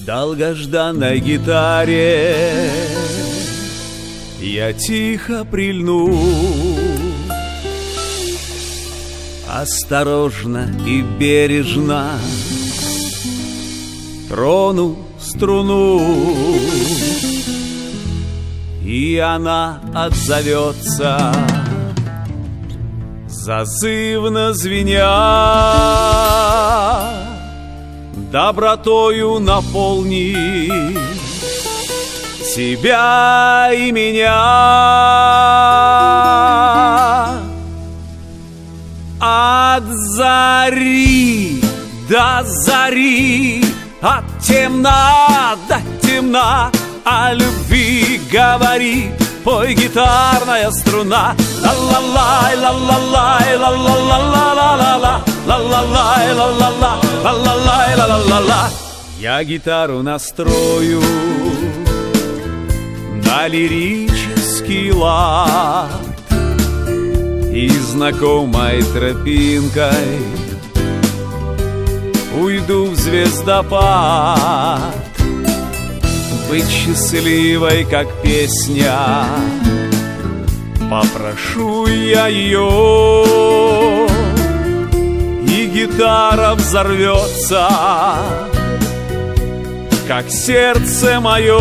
долгожданной гитаре я тихо прильну, осторожно и бережно трону струну, и она отзовется, зазывно звеня, добротою наполни тебя и меня. От зари до зари, от темна до темна, о любви говори, пой, гитарная струна. Ла-ла-лай, ла-ла-лай, ла-ла-ла-ла-ла-ла, ла-ла-лай, ла-ла-ла, ла-ла-лай, ла-ла-ла-ла. Я гитару настрою на лирический лад, и знакомой тропинкой уйду в звездопад. Быть счастливой, как песня, попрошу я ее, и гитара взорвется, как сердце мое.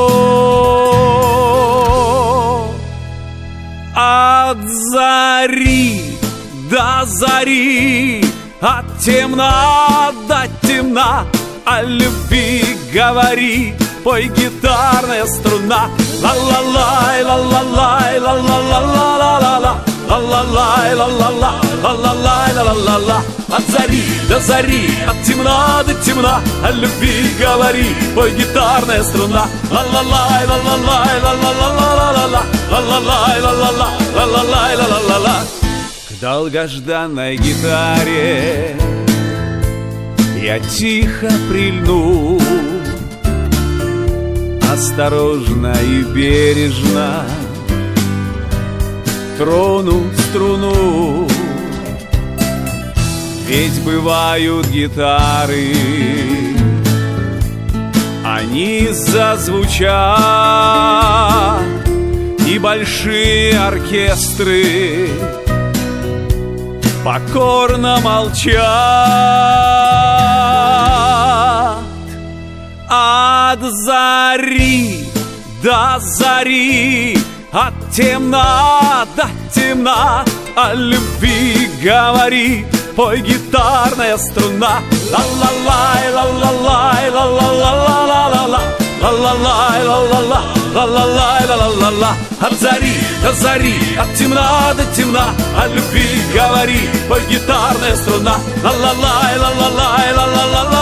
От зари до зари, от темна до темна, о любви говори, пой, гитарная струна. Ла-ла-лай, ла-ла-лай, ла-ла-ла-ла-ла-ла, ла-ла-лай, ла-ла-ла, ла-ла-лай, ла-ла-ла. От зари до зари, от темна до темна, о любви говори, пой, гитарная струна. Ла-ла-лай, ла-ла-лай, ла-ла-ла-ла-ла-ла, ла-ла-лай, ла-ла-ла, ла-ла-лай, ла-ла-ла-ла. К долгожданной гитаре я тихо прильну, осторожно и бережно трону струну. Ведь бывают гитары, они зазвучат, и большие оркестры покорно молчат. От зари до зари, от темна до темна, о любви говори, пой, гитарная струна. Ла-ла-лай, ла-ла-лай, ла-ла-ла-ла-ла-ла, ла-ла-лай, ла-ла-ла, ла-ла-лай, ла-ла-ла. От зари до зари, от темна до темна, о любви говори, пой, гитарная струна. Ла-ла-лай, ла-ла-лай, ла-ла-ла-ла.